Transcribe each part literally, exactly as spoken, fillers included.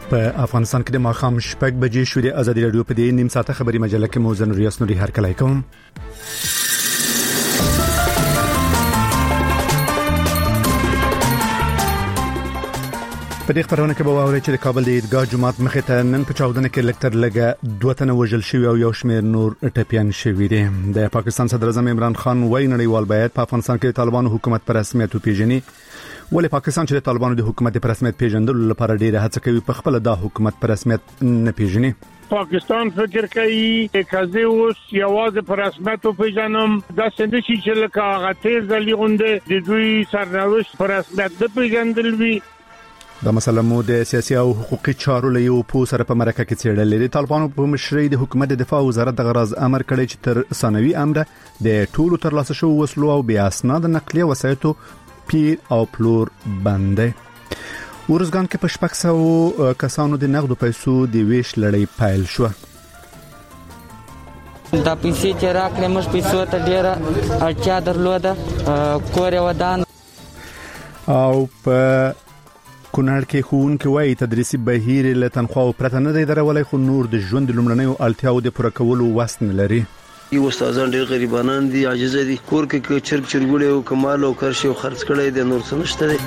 په افغانستان کې د ماښام شپږ بجې شو. د ازادي رادیو په دې نیم ساعته خبري مجله کې موزن ریاست نوري هر کله کوم. په دې خبرونه کې به واورئ چې د کابل د عیدګاه جماعت مخې ته نن په چاودنه کې لکتر لګه دوه تنه وژل شوي او یو شمېر نور ټپیان شوي دي. د پاکستان صدر اعظم عمران خان وایي نړیوال باید په افغانستان کې د طالبانو حکومت پر رسمیت وپیژني. ولې پاکستان چې د طالبانو د حکومت پر رسمیت پیژندلو لپاره ډېره هڅه کوي په خپل د حکومت پر رسمیت نه پیژني؟ پاکستان فکر کوي کزه اوس یوازې پر رسمیت پیژنم دا څنګه چې لکه هغه تیر ځلې غونډه د دوی سرنوشت پر رسمیت نه پیژندل وی. دا مسله مو د سیاسي او حقوقي چارو له یو پو سره په مرکه کې څېړلې دي. طالبانو په مشرۍ د حکومت د دفاع وزارت د غراز امر کړی چې تر ثانوي امر د ټولو ترلاسه شوو وسلو او بیا اسناد نقلیه وسایطو پیر او پلور بندي. ورزګان کې په شپږ سوه کسانو د نقدو پیسو د ویش لړۍ پیل شو. دا پیسې چې راکړې موږ پیسو ته ډیره اړتیا درلوده، کور ودان او په کونړ کې ښوونکي وایي تدریسي بهیر له تنخواه پرته نه دی درولای، خو نور د ژوند لومړنیو اړتیاو د پوره کولو وس نه لري. یو استادان ډېر غریبانان دي، عاجز دي، کور کې چرګ چرګوړي او کمال او کرشي او خرڅ کړي د نور څه نشته دي.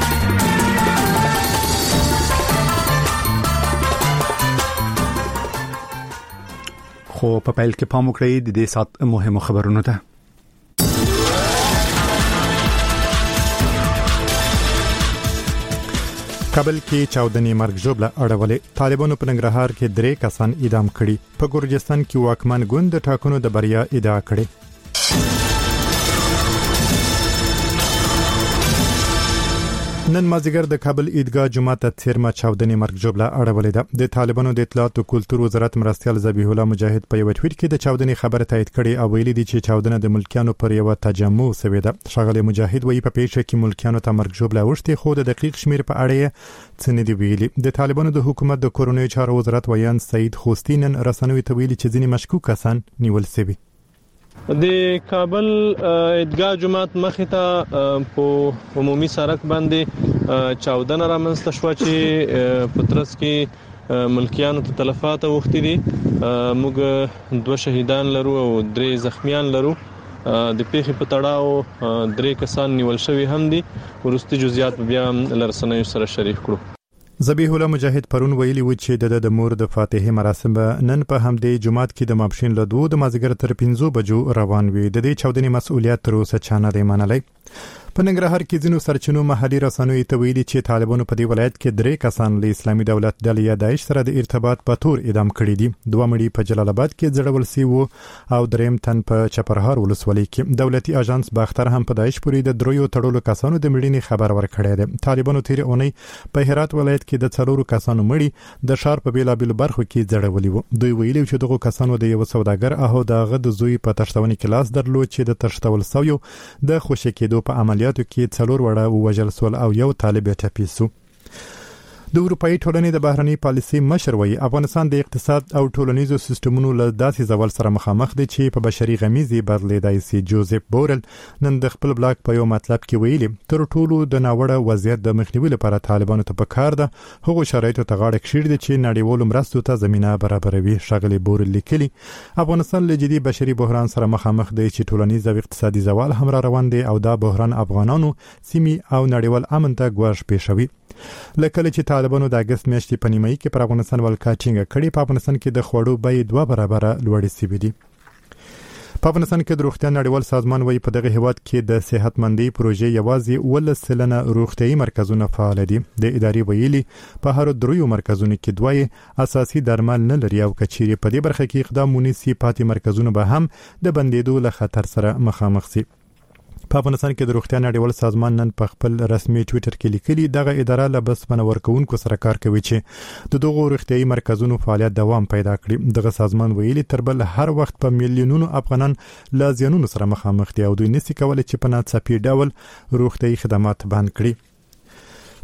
خو په پیل کې پام وکړئ د دې سات مهمو خبرونو ته. کابل کې چاودنې مرګ ژوبله اړولې. طالبانو په ننګرهار کې درې کسان اعدام کړي. په ګورجستان کې واکمن ګوند د ټاکنو د بریا ادعا کړې. نن مازیګر د کابل عیدګاه جماعت ته څیرمه چاودنې مرګ ژوبله اړولې ده. د طالبانو د اطلاعات او کلتور وزارت مرستيال ذبیح الله مجاهد په یو ټویټ کې د چاودنې خبره تایید کړې او ویلي دي چې چاودنه د ملکیانو پر یو تجمع شوې ده. ښاغلی مجاهد وایي په پیښه کې ملکیانو ته مرګ ژوبله وشته، خو د دقیق شمیر په اړه څه نه دی ویلي. د طالبانو د حکومت د کورونی چارو وزارت ویان سعید خوستی نن رسنوي ته ویلي چې ځینې مشکوک کسان نیول شوي. د کابل عیدګاه جماعت مخې ته په عمومي سړک باندې چاودنه رامنځته شوه چې په ترڅ کې ملکیانو ته تلفات اوښتي دي. موږ دوه شهیدان لرو او درې زخمیان لرو. د پیښې په تړاو درې کسان نیول شوي هم دي. وروستي جزئیات بیا لرسنیو سره شریک کړو. ذبیح الله مجاهد پرون ویلي و چې د د مور د فاتحه مراسم نن په همدې جماعت کې د ماپښین له دوه د مازیګر تر پنځو بجو روان وي. د دې چاودنې مسؤلیت تر اوسه چا نه دی منلی. په ننګرهار کې ځینو سرچینو محلي رسنوي ته ویلي چې طالبانو په دې ولایت کې درې کسان له اسلامي دولت ډلې یا داعش سره د ارتباط په تور اعدام کړي دي. دوه مړي په جلال آباد کې ځړول شوي وو او دریم تن په چپرهار ولسوالۍ کې. دولتي اژانس باختر هم په داعش پورې د دریو تړلو کسانو د مړینې خبر ورکړی دی. طالبانو تیر اونۍ په هرات ولایت کې د څلورو کسانو مړي د ښار په بیلابیلو برخو کې ځړولي وو. دوی ویلي چې دغه کسانو د یو سوداګر او دغه د زوی په تشتونې کې لاس درلود چې د تشتول سویو د خوشی کېدو په عملیاتو کې څلور وړه وژل سول او یو طالب ټپي شو. د اروپאי ټولنې د بهرنی پالیسي مشر وایي افغانستان د اقتصاد او ټولنیزو سیستمونو له داسې زوال سره مخامخ دی چې په بشري غمیزي بدلیدای شي. جوزف بورل نن د خپل بلاګ په یو مطلب کې ویلي تر ټولو د ناوړه وضعیت د مخنیوي لپاره طالبانو ته پکار ده هغه شرایطو ته غاړه کښیږي چې نړیوالو مرستو ته زمينه برابروي. ښاغلی بورل لیکلي افغانستان له جدي بشري بحران سره مخامخ دی چې ټولنیز او اقتصادي زوال هم را روان دی او دا بحران افغانانو سیمې او نړیوال امن ته ګواښ پېښوي. لکه چې طالبانو د اگست میاشتې په نیمایي کې پر افغانستان ولکه ټینګه کړې. په افغانستان کې د خوړو بیې دوه برابره لوړې شوې دي. په افغانستان کې د روغتیا نړیوال سازمان وایي په دغه هیواد کې د صحتمندۍ پروژې یوازې ولس سلنه روغتيایي مرکزونه فعال دي. د ادارې ویلي په هر دریو مرکزونو کې دوه اساسي درمل نه لري او کچيري په دې برخه کې اقدام ونیسي پاتې مرکزونه به هم د بندیدو له خطر سره مخامخ شي. په افغانستان کې د روغتیا نړیوال سازمان نن په خپل رسمي ټوئیټر کې لیکلي دغه اداره له بسپنه ورکوونکو سره کار کوي چې د دغو روغتيایي مرکزونو فعالیت دوام پیدا کړي. دغه سازمان ویلي تر بل هر وخت په میلیونونو افغانان له زیانونو سره مخامخ دي او دوی نشي کولای چې په ناڅاپي ډول روغتيایي خدمات بند کړي.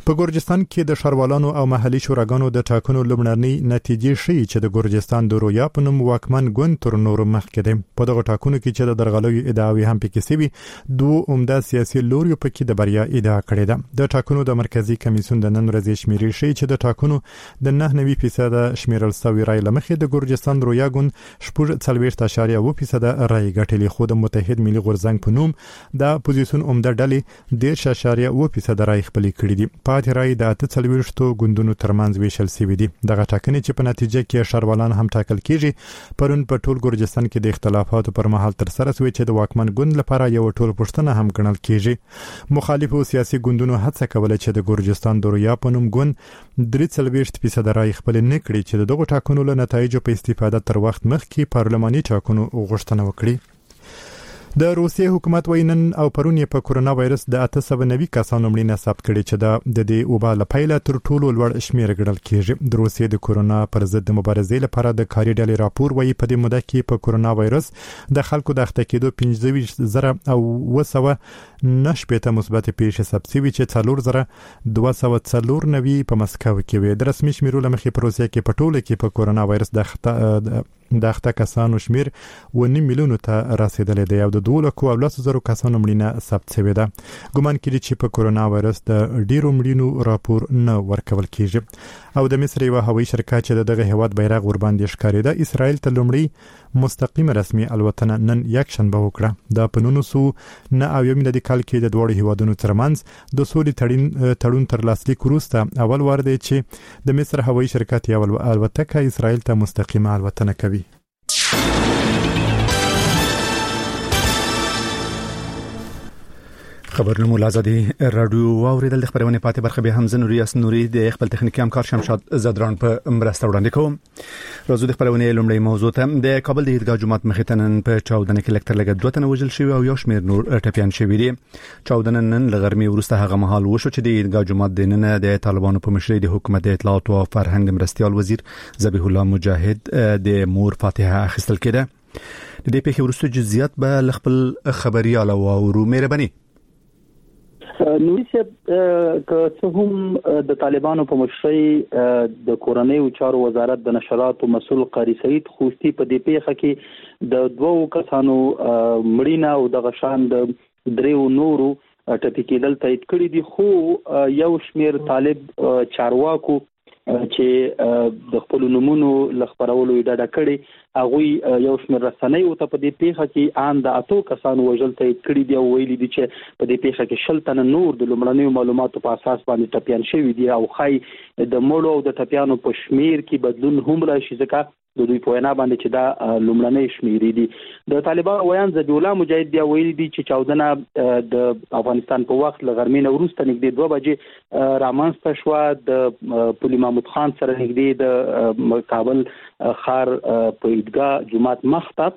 په ګورجستان کې د ښاروالانو او محلي شوراګانو د ټاکنو لومړنۍ نتیجې ښیي چې د ګورجستان د رویا په نوم واکمن ګوند تر نورو مخکې دی. په دغه ټاکنو کې چې د درغلیو ادعاوې هم پکې سوي، دوه عمده سیاسي لوریو پکې د بریا ادعا کړې ده. د ټاکنو د مرکزی کمیسیون د نن ورځې شمیرې ښیي چې د ټاکنو د نه نوي فیصد شمیرل شوی رای لمخې د ګورجستان رویا ګوند شپږ څلوېښت اعشاریه اوه فیصد رای ګټلې، خو د متحد ملي غورځنګ په نوم د اپوزیسیون عمده ډلې دېرش اعشاریه اوه فیصد رای خپل کړي دي. پاتې رای د اته څلوېښتو ګوندونو ترمنځ ویشل شوی دي. دغه ټاکنې چې په نتیجه کې ښاروالان هم ټاکل کیږي پرون په ټول ګورجستان کې د اختلافاتو پر مهال تر سره شوی چې د واکمن ګوند لپاره یو ټول پښتنه هم ګڼل کیږي. مخالفو سیاسي ګوندونو هڅه کوله چې د ګورجستان د رویا په نوم ګوند درې څلوېښت فیصد رای خپل نه کړي چې دغه ټاکنو له نتایجو په استفاده تر وخت مخکې پارلماني ټاکنو غوښتنه وکړي. د روسیې حکومت وینن او پرون په کورونا وایرس د اته سوه نوي کسانو مړینه ثبت کړي چې د دې وبا لپاره تر ټولو لوړ شمیر ګڼل کیږي. د روسیې د کورونا پر ضد مبارزې لپاره د کاري ډلې راپور وایي په دې موده کې په کورونا وایرس د خلکو د اخته کېدو پنځه ویشت زره او اوه سوه نه شپېته مثبت پیښې ثبت شوي چې څلور زره دوه سوه څلور نوي په مسکو کې وي. د رسمي شمیرو لمخې په روسیې کې په ټوله کې په کورونا وایرس د اخته د اخته کسانو شمیر و نیم میلیون ته رسیدلې دی او د دوه لکو او لس زرو کسانو مړینه ثبت شوې ده. ګومان کېږي چې په کورونا وایرس د ډیرو مړینو راپور نه ورکول کیږي. او د مصر یو هوایي شرکت چې دغه هیواد بیرغ ور باندې ښکارېده اسرائیل ته لومړی مستقیم رسمي الوتنه نن یک شنبه وکړه. د پنونو سو نه او یو میلادي کال کې د دوه هیوادونو ترمنځ د سولې تړون تړون تر لاسلیک وروسته اول وار دی چې د مصر هوایي شرکت یو الوتکه اسرائیل ته مستقیمه الوتنه کوي. خبرونه مولا زادي رادیو واوریدل. د خبرونه پاتې برخه به هم زنوري اسنوري د خپل تخنیکی همکار شمشاد زدران په مرسته وړاندې کوم. راځو د خبرونه لومړی موضوع ته. د کابل د عیدګاه جمعات مخې په چاودنه کې لکتر لګ دوه تنه وژل شوی او یو شمیر نور ټپيان شوی دي. چاودنه نن لغرمي ورسته هغه مهال وشو چې د عیدګاه جمعات د نن د طالبانو په مشرۍ د حکومت اطلاعات او فرهنګ مرستيال وزیر ذبیح الله مجاهد د مور فاتحه اخیستل کېده. د دې په ورسته جزئیات به خپل خبريال او ورو مهرباني نوې چې که هم د طالبانو په مشرۍ د کورنۍ او چارو وزارت د نشراتو مسول قاری سعید خوستی په دې پیښه کې د دوو کسانو مړینه او د غشان د دریو نورو ټپي کېدل تایید کړي دي، خو یو شمیر طالب چارواکو چې د خپل نمونو لخبرولو ډډه کړي هغه یو شمیر رسنۍ او ته په دې پیښه کې ان د اتو کسانو وژل تایید کړي دي او ویلي دي چې په دې پیښه کې شل تنه نور د لومړنیو معلوماتو په اساس باندې ټپيان شوي دي او خای د مړو او د ټپيانو په شمیر کې بدلون هم راشي ځکه د دوی په وینا باندې چې دا لومړنۍ شمیرې دي. د طالبان ویان ذبیح الله مجاهد بیا ویلي دي چې چاودنه د افغانستان په وخت لغرمینه وروسته نږدې دوه بجې رامنځته شوه. د پولي محمود خان سره نږدې د کابل ښار په عیدګاه جمعات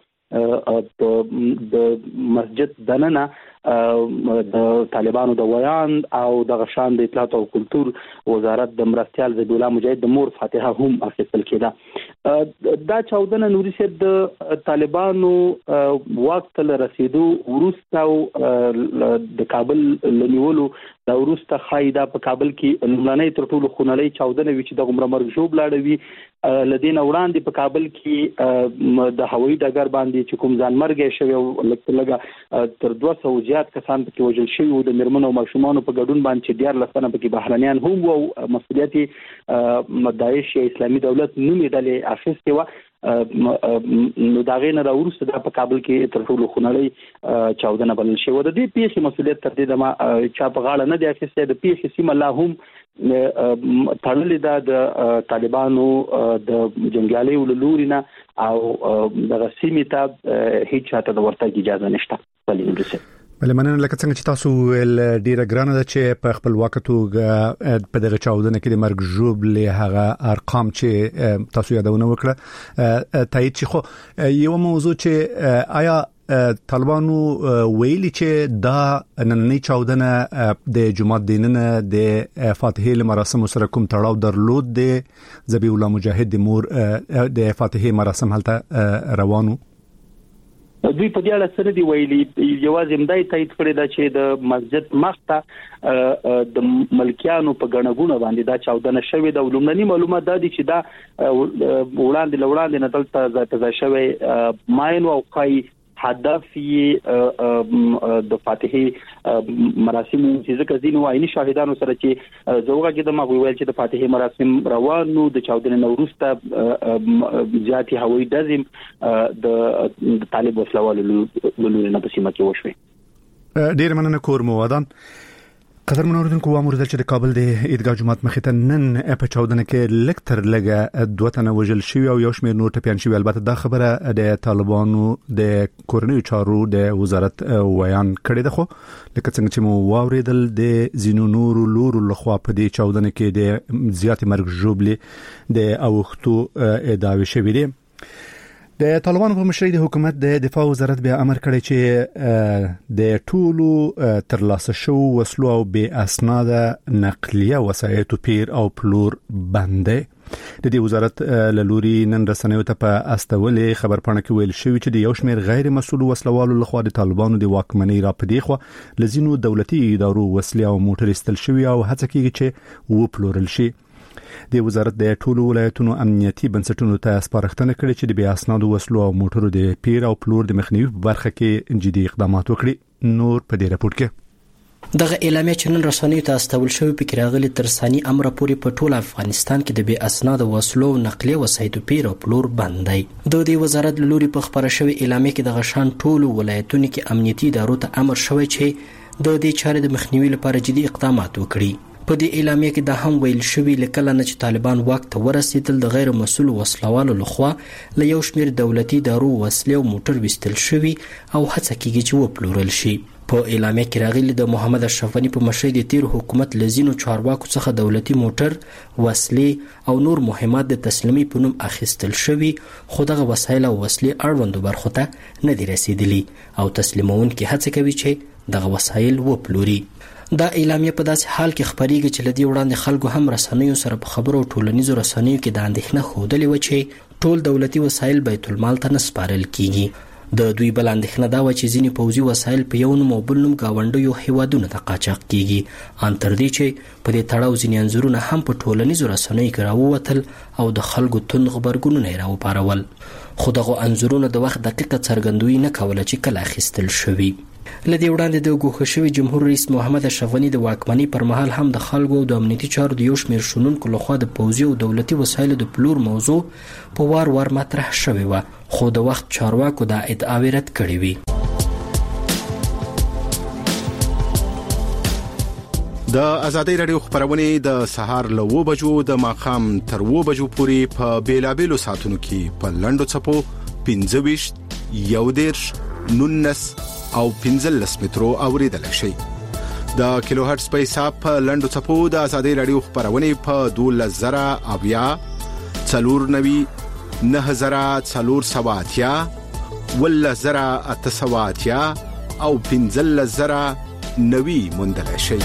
مخته د مسجد دننه د طالبانو د ویان او د غشان د اطلاعات او کلتور وزارت د مرستيال ذبیح الله مجاهد د مور فاتحه هم اخیستل کېده. دا چاودنه نوري سید د طالبانو وخت له رسیدو وروسته او د کابل لنیولو دا وروسته خایدا په کابل کې لمړنۍ تر ټولو خونړۍ چاودنه وی چې د عمر مرګ جوړ لاړوي لدین وړاندې په کابل کې د هوایي ډګر باندې چې کوم ځان مرګ شوی او لکه تر دوه سوه زیات کسان پکې وژل شوي او د میرمنو او ماشومانو په ګډون باندې چې ډیر لسنه پکې بهرنیان هم او مسؤلیت داعش یا اسلامي دولت نومې ډلې اخیستې و. نو دا غینه را ورسته د په کابل کې تر ټولو خونړۍ چاودنه بلل شوې. د دې پیښې مسؤلیت تر دې دمه چا په غاړه نه دی اخیسته. د پیښې سیمه لا هم تړلې ده د طالبانو د جنگیالیو له لوري نه او د سیمې ته هیڅ چاته د ورتګ اجازه نشته. ولې بل مننه لکه څنګه چې تاسو ول ډیره ګرانه ده چې په خپل وخت په دغه چاودنه کې د مرګ ژوبلې هغه ارقام چې تاسو یادونه وکړه تایید شي. خو یو موضوع چې آیا طالبانو ویلي چې دا نننۍ چاودنه د جمعات دیننه د فاتحه مراسم سره کوم تړاو درلود د ذبیح الله مجاهد د مور د فاتحه مراسم هلته روانو؟ دوی په دې اړه سره دی ویلي یوازې مدای تایید کړی دا چې د مسجد مخته د ملکیانو په غنغونه باندې دا چاودنه شوې د ولومنی معلومات دا دي چې دا وړاندې لوړاندې نه دلته ځای شوی ماین او قای هدف یې د فاتحه مراسم چې ځکه ځینو عیني شاهدانو سره چې زوګه کې د ما ویل چې د فاتحه مراسم روانو د چاودنې نوروسته زیاتې هوایي ډزې د طالب وسلوالو لوري نه په سیمه کې وشوي. ډیر مننه کور مو ودان قدر منوردونکو وامر د چې د کابل د عیدګاه جماعت مخې ته نن په چاودنه کې لکتر لګه دوه تنه وژل شوی او یو شمېر نور ټپیان شوی. البته دا خبره د طالبانو د کورنیو چارو د وزارت ویان کړی ده، خو لکه څنګه چې مو واوریدل د زینو نور لور لخوا په دې چاودنه کې د زیات مرګ ژوبلې د اوختو ادعاوی شوی دی. د طالبانو په مشرۍ د حکومت د دفاع وزارت بیا امر کړی چې د ټولو ترلاسه شو وسلو او بې اسناده نقلیه وسایط پیر او پلور بندي. د دې وزارت لوري نن رسنیو ته په استولې خبرپاڼه کې ویل شوی چې د یو شمېر غیر مسؤل وسلوالو لخوا د طالبانو د واکمنۍ را پدې خو لزینو دولتي ادارو وسلې او موټر استل شوی او هڅه کیږي چې و پلورل شي. د وزارت د ټولو ولایتونو امنیتي بنسټونو ته سپارښتنه کړې چې د بې اسنادو وسلو او موټرو د پیر او پلور د مخنیوي په برخه کې جدي اقدامات وکړي. نور په دې راپور کې دغه اعلامیه چې نن رسنیو ته استول شوی پکې راغلي تر ثاني امر پورې په ټول افغانستان کې د بې اسنادو وسلو نقلیه وسایط پیر او پلور بند دی. د دې وزارت لوري په خبره شوی اعلامیه کې د غشان ټولو ولایتونو کې امنیتي ادارو ته امر شوی چې د دې چارې د مخنیوي لپاره جدي اقدامات وکړي. په دې اعلامیه کې دا هم ویل شوی لکه نه چې طالبان واک ته ورسېدل د غیر مسؤل وسلوالو لخوا له یو شمېر دولتي ادارو وسلې او موټر وستل شوی او هڅه کیږي چې وپلورل شي. په اعلامیه کې راغلي د محمد اشرف غنی په مشرۍ د تیر حکومت لزینو چارواکو څخه دولتي موټر وسلې او نور مهمات د تسلیمي په نوم اخیستل شوی، خو دغه وسایل او وسلې اړوندو برخو ته نه دي رسیدلي او تسلیمونکي هڅه کوي چې دغه وسایل وپلوري. دا اعلامیه په داسې حال کې خبرېږي چې لدی وړاندې خلکو هم رسنیو سره په خبرو او ټولنیزو رسنیو کې د اندېښنه ښودلې و چې ټول دولتي وسایل بیت المال ته نه سپارل کیږي. د دوی بل اندېښنه دا و چې ځینې پوځي وسایل په یو نوم او بل نوم ګاونډیو هیوادونو ته قاچاق کیږي. ان تر دې چې په دې تړاو ځینې انځورونه هم په ټولنیزو رسنیو کې راووتل او د خلکو توند غبرګونونه یې راوپارول، خو دغه انځورونه د وخت دقیقه څرګندوي نه کوله چې کله اخیستل شوي. لدی وړاندې د ګوښه شوی جمهور رئیس محمد اشرف غنی د واکمنۍ پر مهال هم د خلکو او د امنیتي چارو د یو شمېر شنونکو لخوا د پوځي او دولتي وسایلو د پلور موضوع په وار وار مطرح شوې وه، خو د وخت چارواکو دا ادعاوې رد کړې وې. د آزادۍ رادیو خبرونه د سهار له و بجو د ماخام تر و بجو پورې په بیلابېلو ساعتونو کې په لنډو چپو پنځه ویشت یو دیرش نونس او پنځلس مترو اوریدل شي. د کیلو هرتز په حساب په لنډو چپو د آزادۍ رادیو خبرونه په دوه زره اویا څلور نوي نه زره څلور سواتیا ول زره اته سواتیا او پنځلس زره نوي موندل شي.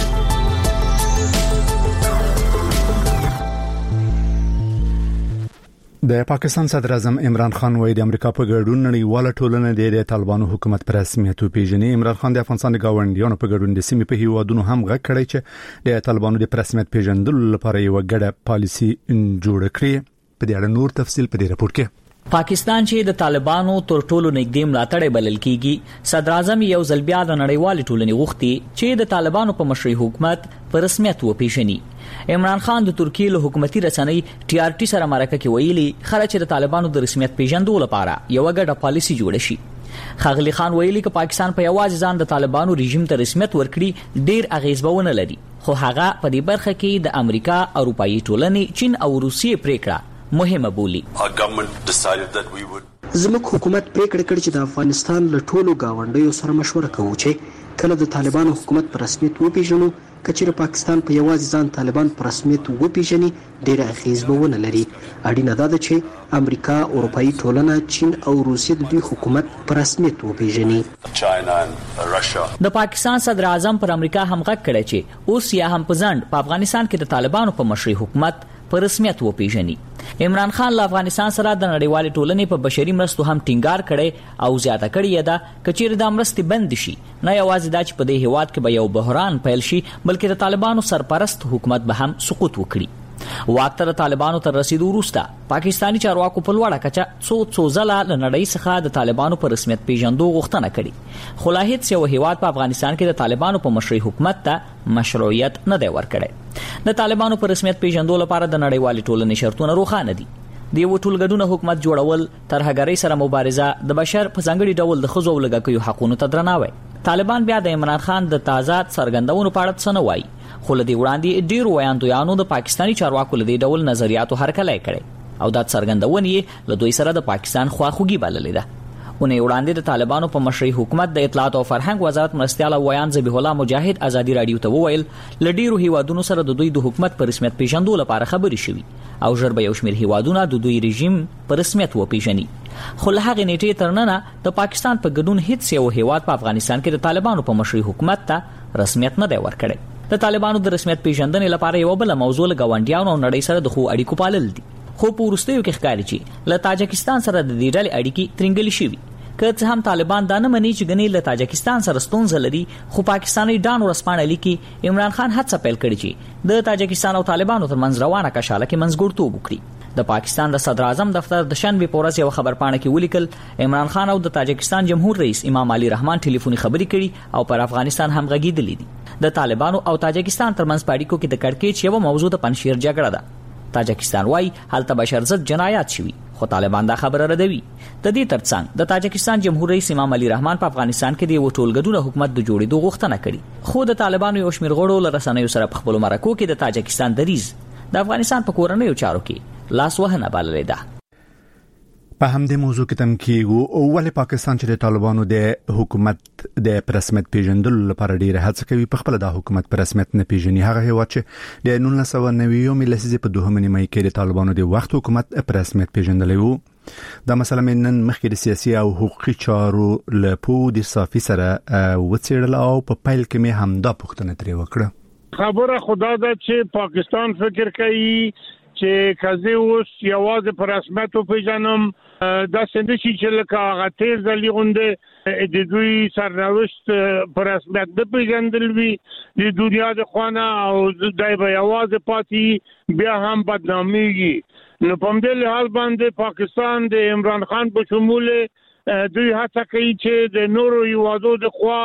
د پاکستان صدر اعظم عمران خان وایي د امریکا په ګډون نړیواله ټولنه د طالبانو حکومت پر رسمیت وپیژني. عمران خان د افغانستان د ګاونډیانو په ګډون د سیمې په هیوادونو هم غږ کړی چې د طالبانو د رسمیت پیژندلو لپاره یو ګډه پالیسي جوړ کړي. په دې اړه نور تفصیل په دې راپور کې. پاکستان چې د طالبانو تر ټولو نږدې ملاتړی بلل کیږي، صدر اعظم یو ځل بیا د نړیوالې ټولنې غوښتي چې د طالبانو په مشرۍ حکومت په رسمیت وپیژني. عمران خان د ترکیې له حکومتي رسنۍ ټي آر ټي سره مرکه کې ویلي خلک چې د طالبانو د رسمیت پیژندلو لپاره یو ګډه پالیسي جوړه شي. ښاغلي خان ویلي چې پاکستان په یوازې ځان د طالبانو رژیم ته رسمیت ورکړي ډیر اغیز به ونه لري، خو هغه په دې برخه کې د امریکا، اروپایي ټولنې، چین او روسیې پریکړه مهمه بولی. زموږ حکومت پریکړه کړې چې د افغانستان له ټولو گاونډیو سره مشوره کوو چې کله د طالبانو حکومت په رسمیت وپیژنو، کچېر پاکستان په یوازې ځان طالبان په رسمیت وپیژني ډیر اغیز به ونه لري. اړینه ده چې امریکا، اروپایي ټولنه، چین او روسیې د دوی حکومت په رسمیت وپیژني. د پاکستان صدر اعظم پر امریکا هم غږ کړی چې اوس یا هم په ځنډ په افغانستان کې د طالبانو په مشرۍ حکومت په رسمیت وپیژني. عمران خان له افغانستان سره د نړیوال ټولنې په بشري مرستو هم ټینګار کړي او زیاته کړي ده کچیر د مرستې بند شي نه یوازې دا چې په دې هیواد کې به یو بحران پیل شي بلکې د طالبانو سرپرست حکومت به هم سقوط وکړي. واکتر طالبانو تر رسیدو وروسته پاکستانی چارواکو په لوړه کچه څو څو ځله له نړۍ څخه د طالبانو په رسمیت پیژندو غوښتنه کړې خو لا هیڅ یو هیواد په افغانستان کې د طالبانو په مشرۍ حکومت ته مشروعیت نه دی ورکړی. د طالبانو په رسمیت پیژندو لپاره د نړیوالې ټولنې شرطونه روښانه دي. د یو ټولګډونه حکومت جوړول، ترهګرۍ سره مبارزه، د بشر په ځانګړي ډول د ښځو او لږکیو حقونو ته درناوی. طالبان بیا د عمران خان د تازه څرګندونو په اړه څه نه وایي خو له دې وړاندې ډیرو ویاندویانو د پاکستانی چارواکو له دې ډول نظریاتو هرکلی کړی او دا څرګندونې یې له دوی سره د پاکستان خواخوږي بللې ده. اونې وړاندې د طالبانو په مشرۍ حکومت د اطلاعات او فرهنګ وزارت مرستیال ویان ذبیح الله مجاهد ازادي رادیو ته وویل له ډیرو هیوادونو سره د دوی د حکومت په رسمیت پیژندو لپاره خبرې شوي او ژر به یو شمېر هیوادونه د دوی رژیم په رسمیت وپیژني. خو له هغې نیټې تر ننه د پاکستان په ګډون هیڅ یو هیواد په افغانستان کې د طالبانو په مشرۍ حکومت ته رسمیت نه دی ورکړی. د طالبانو د رسمیت پیژندنې لپاره یو بل موضوع له ګاونډیانو او نړۍ سره د خو اړیکو پالل دي. خو په وروستیو کې ښکاري چې له تاجکستان سره د دې ډلې اړیکې ترنګلې شوي. که څه هم طالبان دا نه مني چې ګنې له تاجکستان سره ستونزه لري خو پاکستاني ډان ورسپانه لیکي عمران خان هڅه پیل کړې چې د تاجکستان او طالبانو ترمنځ روانه کشاله کې منځګړیتوب وکړي. د پاکستان د صدر اعظم دفتر د شنبې په ورځ یو خبرپاڼه کې ولیکل عمران خان او د تاجکستان جمهور رئیس امام علي رحمان ټلیفوني خبرې کړي او پر افغانستان هم غږېدلې دي. د طالبانو او تاجکستان ترمنځ په اړیکو کې د کړکېچ یوه موضوع د پنجشیر جګړه ده. تاجکستان وايي هلته بشر ضد جنایات شوي خو طالبان دا خبره ردوي. د دې ترڅنګ د تاجکستان جمهور رئیس امام علي رحمان په افغانستان کې د یو ټولګډونه حکومت د جوړېدو غوښتنه کړې خو د طالبانو یو شمېر غړو له رسنیو سره په خپلو مرکو کې د تاجکستان دریځ د افغانستان په کورنیو چارو کې لاس وهنه بللې ده. په همدې موضوع کې تم کېږو ولې پاکستان چې د طالبانو د حکومت د رسمیت پیژندلو لپاره ډیره هڅه کوي په خپل د حکومت پر رسمیت نه پیژني. هغه هیواد چې د نولس سوه نوي لسیزې په دوهمه نیمه کې د طالبانو د وخت حکومت پر رسمیت پیژندلی وو. دا مسله مې نن مخکې د سیاسي او حقوقي چارو له پود صافي سره وڅېړل او په پیل کې مې همدا پوښتنه ترې وکړه. خبره خدا ده چې پاکستان فکر کوي چې کزه اوس یوازې پر رسمیت پیژنم دا څنګه چې لکه هغه تیر ځلې غونډه د دوی سرنوشت پر رسمیت د پیژندل وی د دنیا د خوانه او دای به یوازې پاتې بیا هم بدناميږي. نو په دې لحاظ باندې پاکستان د عمران خان په شمول دوی هڅه کوي چې د نورو یوازو د خوا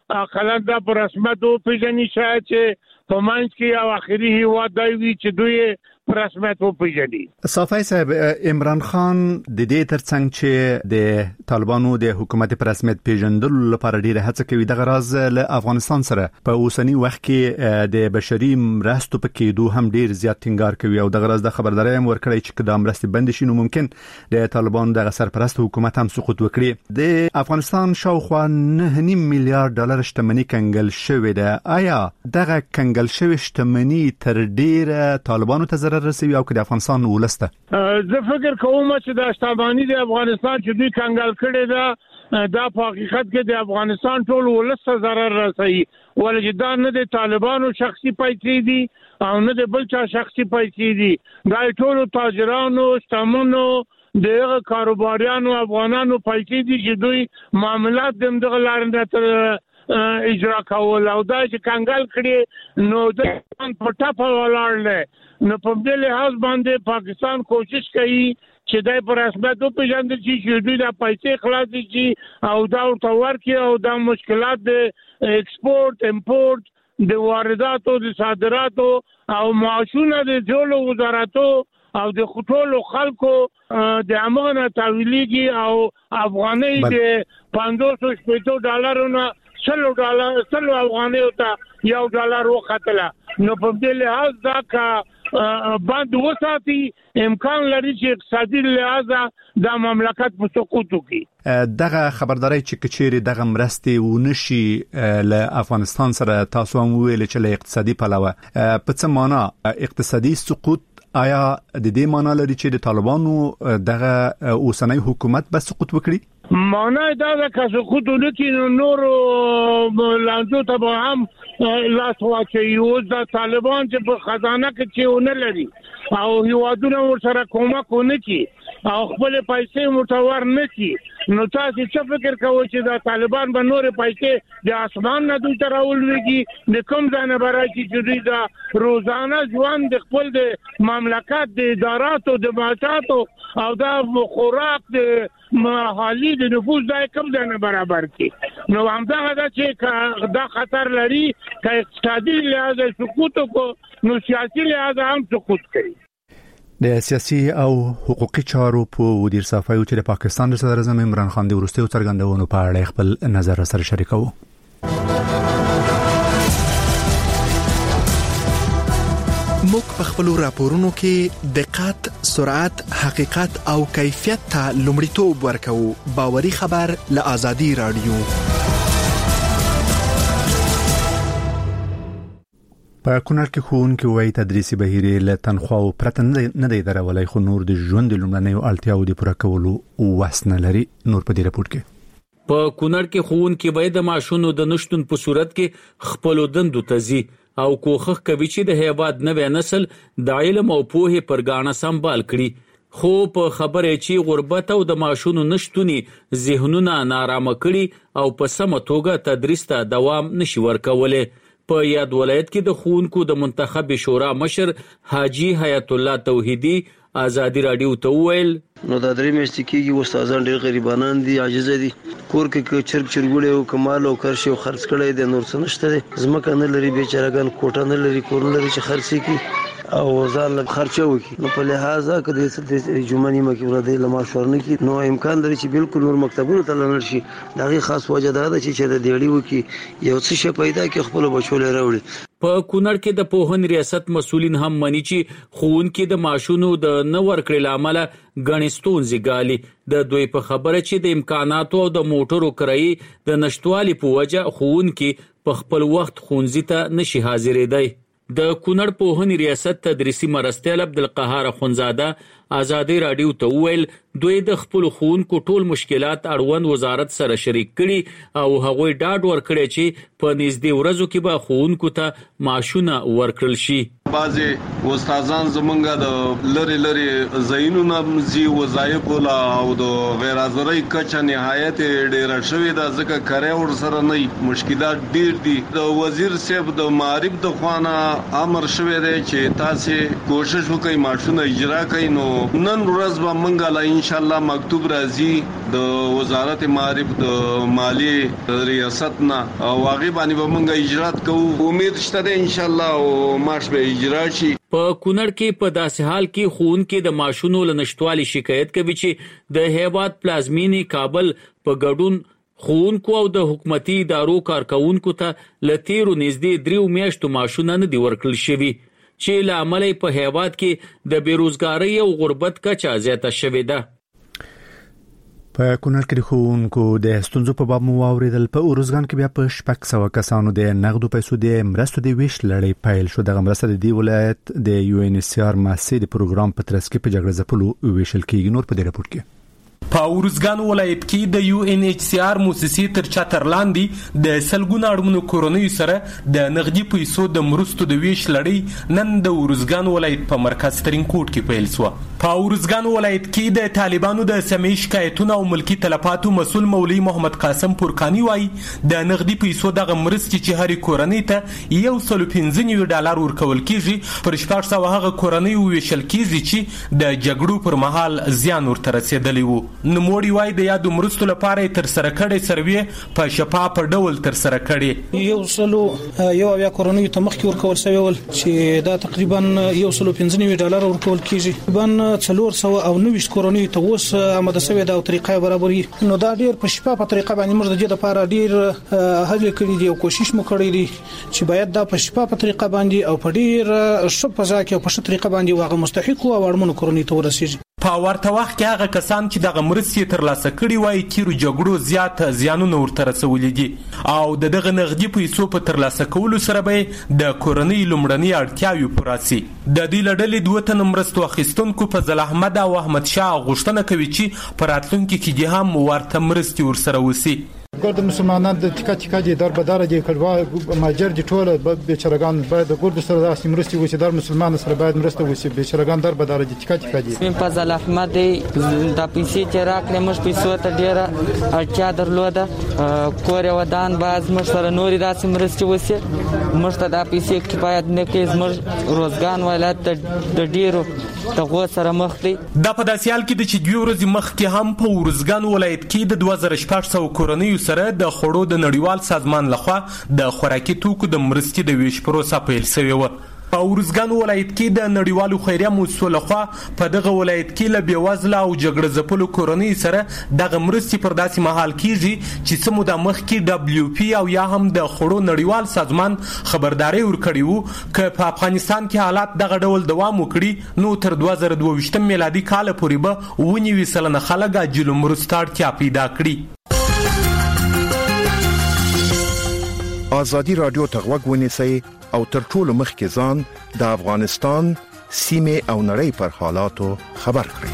خلک دا پر رسمیت پیژني شاید چې په منځ کې یو اخري هیواد دی چې دوی پر رسمیت پیژني. صافی صاحب عمران خان د دې ترڅنګ چې د طالبانو د حکومت پر رسمیت پیژندلو لپاره ډیره هڅه کوي د غراض له افغانستان سره په اوسنی وخت کې د بشري مرستو په کېدو هم ډیر زیات ټینګار کوي او د غراض د خبرداري هم ورکړی چې د مرستې بند شي نو ممکن د طالبانو د سرپرست حکومت هم سقوط وکړي. د افغانستان شاوخوا نه نیم میلیارډ ډالر شتمنۍ کنګل شوې ده. آیا دغه کنګل شوې شتمنۍ تر ډیره طالبانو ته رسوي او د افغانستان ولسته؟ زه فکر کوم چې د شتمنۍ د افغانستان چې دوی کنګل کړي ده دا په حقیقت کې د افغانستان ټول ولسته ضرر رسوي ولې دا نه د طالبانو شخصي پیسې دي او نه د بل چا شخصي پیسې دي دا ټول تاجرانو شتمنو دغه کاروباریانو افغانانو پیسې دي چې دوی معاملات دغه لار نه تر اجرا کول او دا چې کنګل کړي نو د په ټاپه ولاړل. نو په دې لحاظ باندې پاکستان کوشش کوي چې دای پر رسمیت پیژندل شي چې دوی د پیسې خلاص شي او دا ورته ورکړي او دا مشکلات د ایکسپورت امپورت د وارداتو د صادراتو او معاشونه د جوړو وزارتو او د خټولو خلکو د امانه تحویلېږي او افغاني د پنځوس شپږ ډالرونو سلو ډالر سلو افغاني او ته یو ډالر وختله. نو په دې لحاظ دا کا باندې وساتي امکان لري چې اقتصادي لحاظ د مملکت په سقوط وکړي. دغه خبرداري چې کچېری دغه مرستې ونشي له افغانستان سره تاسو هم ویل چې له اقتصادي پلوه په څه معنا اقتصادي سقوط آیا د دې معنا لري چې د طالبانو دغه اوسنۍ حکومت به سقوط وکړي؟ معنا دا د کسقوت لکه نور لانجو ته هم لاس واچي او د طالبان چې په خزانه کې چېونه لري او هیوادونه ورسره کومک ونه کی او خپل پیسې متور نه کی نو تاسو څه فکر کوئ چې د طالبان به نور پیسې د اسمان نه دوی تر اولويږي د کوم ځای نه برایي چې دوی د روزانه ژوند د خپل د مملکت د اداراتو د ماچاتو او د خوراک د محلي د نفوذ ځای کوم ځای نه برابر کی نو همدا دا چې دا خطر لري چې اقتصادي لحاظ سقوط کو نو سیاسي لحاظ هم سقوط کوي. د سیاسي او حقوقي چارو په وزیر صفایو چې د پاکستان صدر اعظم عمران خان د ورستیو څرګندونو په اړه خپل نظر سره شریکو. موږ په خپل راپورونو کې دقت، سرعت، حقیقت او کیفیت ته لومړیتوب ورکوو. باوري خبر له آزادي رادیو. په کونړ کې ښوونکي وایي تدریسي بهیر له تنخواو پرته نه دی درولای خو نور د ژوند د لومړنیو اړتیاوو د پوره کولو وس نه لري. نور په دې راپور کې په کونړ کې ښوونکي وایي د معاشونو د نشټون په صورت کې خپل دندو ته ځي او کوښښ کوي چې د هیواد نوې نسل د علم او پوهې پر ګاڼه سمبال کړي خو په خبره چې غربت او د معاشونو نشټونی ذهنونه نارامه کړي او په سمه توګه تدریس ته دوام نشي ورکولای. په یاد ولایت کې د ښوونکو د منتخب شورا مشر حاجی حیات الله توحیدی آزادی رادیو ته ویل نو دا درې میاشتې کېږي استادان ډېر غریبانان دي عاجز دي کور کې چرګ چرګوړي او کمال او کرشي او خرڅ کړي د نور څه نشته دي زمکه نه لري بیچارهګان کوټه نه لري کور لري چې خرڅي کی او ځان له خرچه وکي نو په لحاظه کې د جمعې مکه ورته لما شورنه کی نو امکان لري چې بالکل نور مکتبونو ته لاړ شي دغه خاص وجه دا ده چې د دیړی وکي یو څه شي پیدا کې خپل بچو لري راوړي. په کونړ کې د پوهن ریاست مسولین هم مني چې ښوونکي د معاشونو د نه ورکړل عمله غنستون زیګالي د دوی په خبره چې د امکاناتو او د موټرو کرایي د نشټوالي په وجه ښوونکي په خپل وخت ښوونځي ته نشي حاضرېدای. د کونړ پوهن ریاست تدریسي مرستیال عبدالقهار اخونزاده آزادی رادیو ته ویل دوی د خپل ښوونکو ټول مشکلات اړوند وزارت سره شریک کړي او هغوی ډاډ ورکړي چې په نږدې ورځو کې به ښوونکو ته معاشونه ورکړل شي. بعضي استادان زمونږ د لری لری زینونه مزي وظایف او د غیر حاضرۍ کچه نهایت ډیر شوې ده ځکه کړه ور سره نه مشکلات ډیر دي. د وزیر صاحب د معارف د خوانه امر شوې ده چې تاسو کوشش وکړئ معاشونه اجرا کړئ. نو نن ورځ به مونږه لا ان شاء الله مکتوب راځي د وزارت معارف د مالی ریاست نه او هغه باندې به مونږه اجرات کوو. امید شته ان شاء الله او ماش به اجرا شي. په کونړ کې په داسې حال کې ښوونکي د معاشونو له نشټوالي شکایت کوي چې د هیواد پلازمینی کابل په ګډون ښوونکو او د حکومتي ادارو کارکونکو ته لتیرو نږدې دریو میاشتو معاشونه نه دی ورکړل شوی چې له امله په هیواد کې د بیروزګاری او غربت کچه زیاته شوې ده. په کونړ کې د ښوونکو د ستونزو په باب مو واوریدل. په اورزګان کې بیا په شپږ سوه کسانو د نغدو پیسو د مرستو د ویش لړۍ پیل شو. دغه مرسته د دې ولایت د یو ان ایچ سی آر ماسې د پروګرام په ترڅ کې په جګړه ځپلو ویشل کېږي. نور په دې راپور کې په اورزګان ولایت کې د یو ان ایچ سی آر موسسې تر چتر لاندې د سلګونو اړمنو کورونیو سره د نغدي پیسو د مرستو د ویش لړۍ نن د اورزګان ولایت په مرکز ترین کوټ کې پیل شو. په اورزګان ولایت کې د طالبانو د سمې شکایتونو او ملکی تلفاتو مسول مولوی محمد قاسم پورکانی وایي د نغدي پیسو دغه مرستې چې هر کورنۍ ته یو سل پنځه نوي ډالر ورکول کیږي پر شپږ سوه هغه کورنۍ ویشل کیږي چې د جګړو پر مهال زیان ورته رسیدلی وو. نوموړي وایي د یادو مرستو لپاره تر سره کړي سروې په شفاف ډول تر سره کړي. یو سلو یو بیا کورنۍ ته مخکې ورکول شوی ول چې دا تقریبا یو سلو پنځه نوي ډالر ورکول کیږي. بن څلور سوه او نوي کورنۍ ته اوس آماده شوی دا طریقه برابرې. نو دا ډیر په شفاف طریقه باندې موږ د دې لپاره ډیر هڅه کړې دي او کوشش مو کړی دي چې باید دا په شفاف طریقه باندې او په ډیر ښه فضا کې او په ښه طریقه باندې واغه مستحق او اړمنو کورنۍ ته ورسیږي. په ورته وخت کې هغه کسان چې دغه مرستې ترلاسه کړي وای تیرو جګړو زیات زیانونه ورته رسولي دي او د دغه نغدي پیسو په ترلاسه کولو سره به د کورنۍ لومړنۍ اړتیاوې پوره سي. د دې له ډلې دوه تنه مرستو اخیستونکو فضل احمد او احمد شاه غوښتنه کوي چې په راتلونکي کې دې هم ورته مرستې ورسره وسي. ګرد مسلمانان د ټیکا ټیکا دي در بدار دي کړوا ماجر دي ټوله بیچارهګان باید د ګرد سره داسې مرستې وشي در مسلمان سره باید مرسته وشي بیچارهګان در بدار دي ټیکا ټیکا دي. فضل احمد د پیسې چې راکړې مش پیسو ته ډیره اړتیا درلوده کور ودان باز مش سره نوري داسې مرستې وشي مش ته د پیسې کفایت نه کوي مش روزګان ولایت د ډیرو دغه سره مخ دي. د پداسیال کې د چې دوی ورځې مخ کې هم په روزګان ولایت کې د دوه زره شپږ سوه کورنۍ سره د خوړو د نړیوال سازمان لخوا د خوراکي توکو د مرستې د ویش پروسه پیل شوې و. په ورزګان ولایت کې د نړیوالو خیریه مؤسسو لخوا په دغه ولایت کې له بیوزله او جګړه ځپلو کورنۍ سره دغه مرستې پر داسې مهال کیږي چې څه موده مخکې دبلیو پی او یا هم د خوړو نړیوال سازمان خبرداري ورکړې وو که په افغانستان کې حالات دغه ډول دوام وکړي نو تر دوه زره دوه ویشتم میلادي کال پورې به اووه نوي سلنه خلک عاجلو مرستو اړتیا پیدا کړي. آزادی رادیو ته غوږ ونیسئ او تر ټولو مخکې ځان د افغانستان سیمې او نړۍ پر حالاتو خبر کړئ.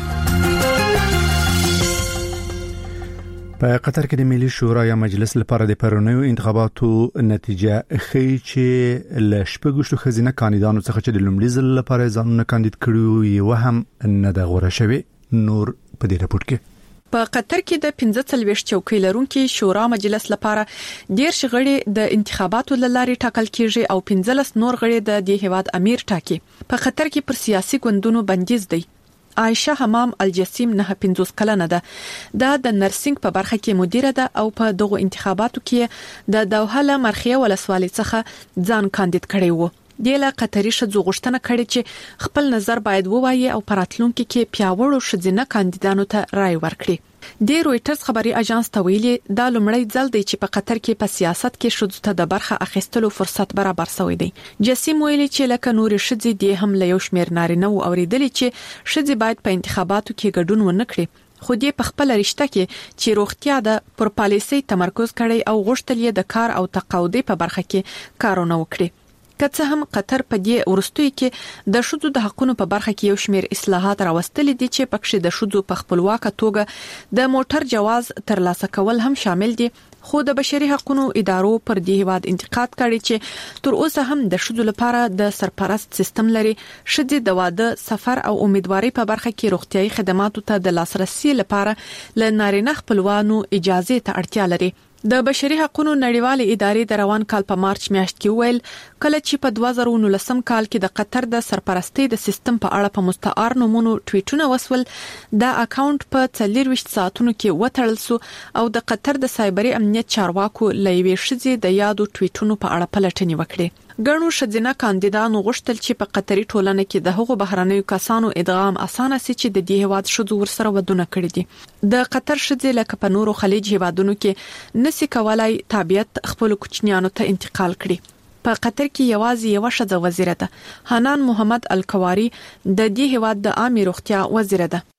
په قطر کې د ملي شورا یا مجلس لپاره د پرونیو انتخاباتو نتیجه ښیي چې له شپږو خزینه کاندیدانو څخه چې د لومړي ځل لپاره ځانونه کاندید کړي یو هم نه د غوړه شوی. نور په دې راپور کې په قطر کې د پنځه څلوېښت چوکۍ لرونکي شورا مجلس لپاره ډېر شغړې د انتخاباتو لارې ټاکل کیږي او پنځلس نور غړي د دې هیواد امیر ټاکي. په قطر کې پر سیاسي ګوندونو بندیز دی. عائشه حمام الجسیم نه پنځوس کلنه ده. دا د نرسنګ په برخه کې مدیره ده او په دغه انتخاباتو کې د دوحه له مرخیه ولسوالۍ څخه ځان کاندید کړی وو. د لا قطري شذو غشتنه کړي چې خپل نظر باید ووایي او پراتلونکو کې پیاوړو شذینه کاندیدانو ته رائے ورکړي. د رويټرز خبري اژانس ته ویلي دا لومړی ځل دی چې په قطر کې په سیاست کې شذو ته د برخه اخیستلو فرصت برابر شوی دی. جسیم ویلي چې لکه نور شذې دی هم له یو شمیر نارینه او اوریدلی چې شذې باید په انتخاباتو کې ګډون ونه کړي خو دې په خپل رشته کې چې روغتیا د پر پالیسي تمرکز کړي او غوښتل یې د کار او تقاعد په برخه کې کارونه وکړي. که څه هم قطر په دې ورستوي کې د شذو د حقونو په برخه کې یو شمیر اصلاحات راوستل دي چې پکې د شذو په خپلواکه توګه د موټر جواز ترلاسه کول هم شامل دي. خو د بشري حقوقو ادارو پر دې هواد انتقاد کړي چې تر اوسه هم د شذو لپاره د سرپرست سیستم لري. شذې د واده سفر او امیدواري په برخه کې روغتيایي خدماتو ته د لاسرسي لپاره ل نارینه خپلوانو اجازه ته اړتیا لري. د بشري حقوقو نړیوال ادارې د روان کال په مارچ میاشت کې ویل کله چې په دوه زره نولسم کال کې د قطر د سرپرستی د سیستم په اړه په مستعار نومونو ټویټونه وسول د اکاونټ په څلورويشت ساعتونو کې وټړل سو او د قطر د سایبري امنیت چارواکو لېوي شذې د یادو ټویټونو په اړه پلټنې وکړي. ګڼو شذینه کاندیدانو غوښتل چې په قطري ټولنه کې د هغو بهرنیو کسانو ادغام اسانه سي چې د دې هواد شذو ورسره ودونه کړی دي. د قطر شذې لکه په نورو خلیج هوادونو کې نسی کولای تابعیت خپل کوچنیانو ته انتقال کړي. په قطر کې یوازې یو شذ وزیره ده. حنان محمد الکواری د دې هواد د عامه روغتیا وزیره ده.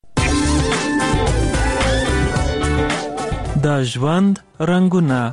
د ژوند رنگونه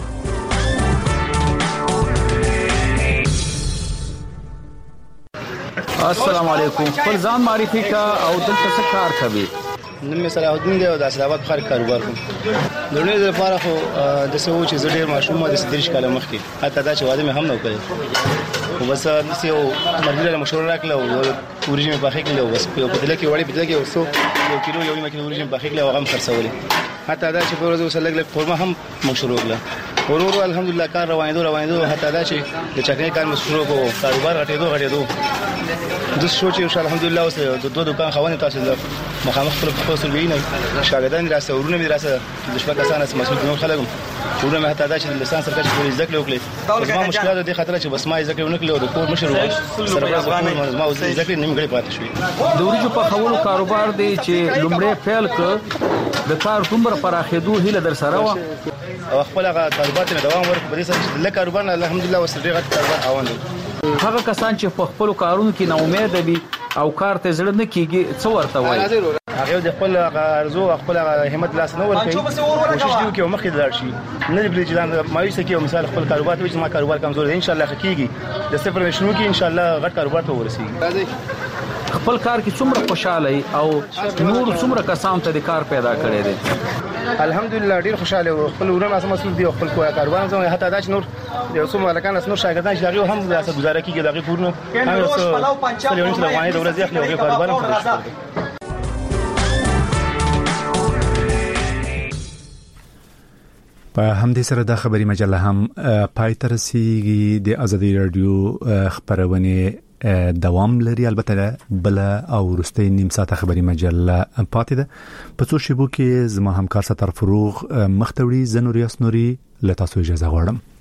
السلام علیکم. خپل ځان معرفي کا او دلته څه کار کوي؟ نن صلاح الدین دی او د اسلام آباد خار کاروبار کوم. دونه د لپاره خو د څه و چې زه ډیر ماشوم د ستریش کاله مخکې حتی دا چې واده مې هم نو کړی خو بس نسی او مرګله مشوره راکړه او ورجیم په خېکله او بس په بدله کې وړي بدله کې اوسو یو کیلو یو نیمه کیلو ورجیم په خېکله او هم خرڅولې حتی دا چې په ورځ وسلګ لګ فورمه هم مشروع کړه ورورو الحمدلله کار روانېدو روانېدو حتی دا چې د چکنۍ کار مشروع کو کاروبار غټېدو غټېدو د سوچ یو الحمدلله اوس د دوه دکان خوانې تاسو د مخامخ پر خپل ویني شاګردان راسه ورونه مې راسه د شپه کسانه مسؤل دي خلګم ورونه مې حتی دا چې د لسان سرکټ په ذکر وکړي زما مشکلات د خطر چې بس ما ذکر ونکړي او د کور مشر سرپرست ما ذکر نیم غړي پاتې شوی. د ورجو په خولو کاروبار دی چې لومړی فعل ک د کار کومره پراخېدو هله در سره و او خپل کاروبار ته دوام ورکړ په دې سره چې د کاروبار الحمدلله وسره غټ کاروبار اوند هغه کسان چې په خپل کارونو کې نا امید دي او کار ته زړه نه کیږي څو ورته وایي هغه د خپل ارزو خپل همت لاس نه ور کوي کوشش دی چې مخکې لاړ شي نه دی چې ځان مایوسه کې مثال خپل کاروبار ته چې ما کاروبار کمزور دی ان شاء الله حقيقي د صفر شروع کې ان شاء الله غټ کاروبار ته ورسیږي خپل کار کې څومره خوشاله او نور څومره کسان ته د کار پیدا کړی دی الحمدلله ډیر خوشاله او خپل ورونه اساس مسؤل دي خپل کاروبار زموږ حتی دا چې نور یو څومره لکان اس نور شاګردان چې هغه هم د اساس گزاره کیږي دغه پورنو هغه څه څه یو څه رواني د ورځې خپل هغه کاروبار هم په همدې سره د خبري مجله هم پای ته رسیدي د ازادي رادیو خبرونه دوام لري البته بل او ورسته نیم ساعت خبري مجله پاتې ده په څو شیبو کې زما همکار ستر فروغ مختوړي زنوریاس نوري لتاسو اجازه غواړم